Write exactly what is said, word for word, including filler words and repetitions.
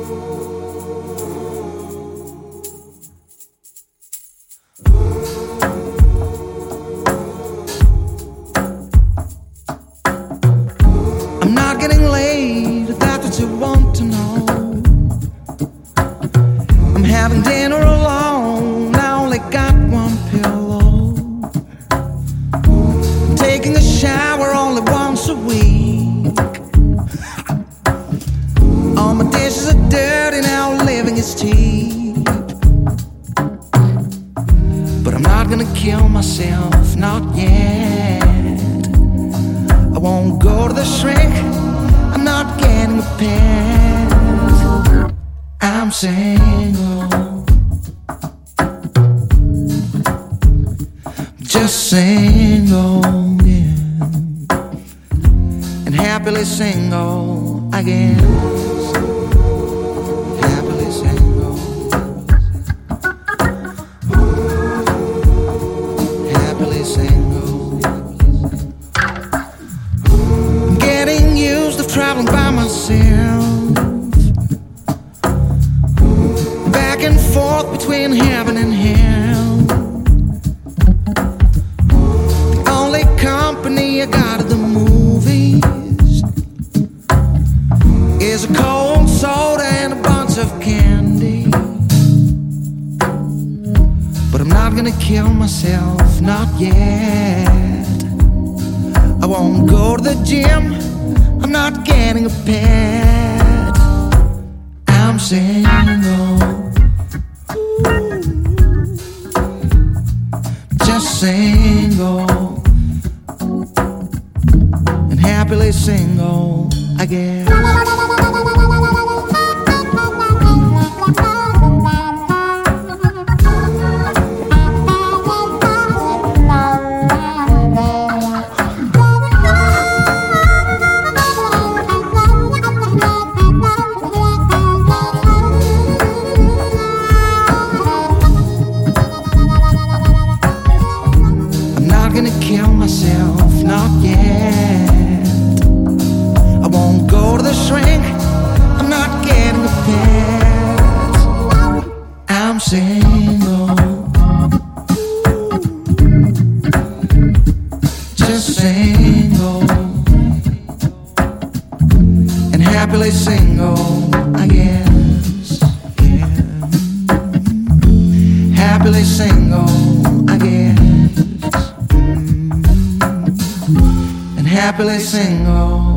I'm not getting laid, that's what you want to know. I'm having dinner alone, I only got one pillow. I'm taking a shower only once a week. All my dishes are dirty now, living is cheap. But I'm not gonna kill myself, not yet. I won't go to the shrink, I'm not getting a pet. I'm single, just single, yeah. And happily single, I guess. Happily single, happily single. I'm getting used to traveling by myself, back and forth between heaven and hell. The only company I got at the movies is a cold soda and a bunch of candy. But I'm not gonna kill myself, not yet. I won't go to the gym, I'm not getting a pet. I'm single, just single, and happily single, I guess. I'm not gonna kill myself, not yet. I won't go to the shrink, I'm not getting a pet. I'm single, just single, and happily single, I guess, yeah. Happily single, I guess, and happily single.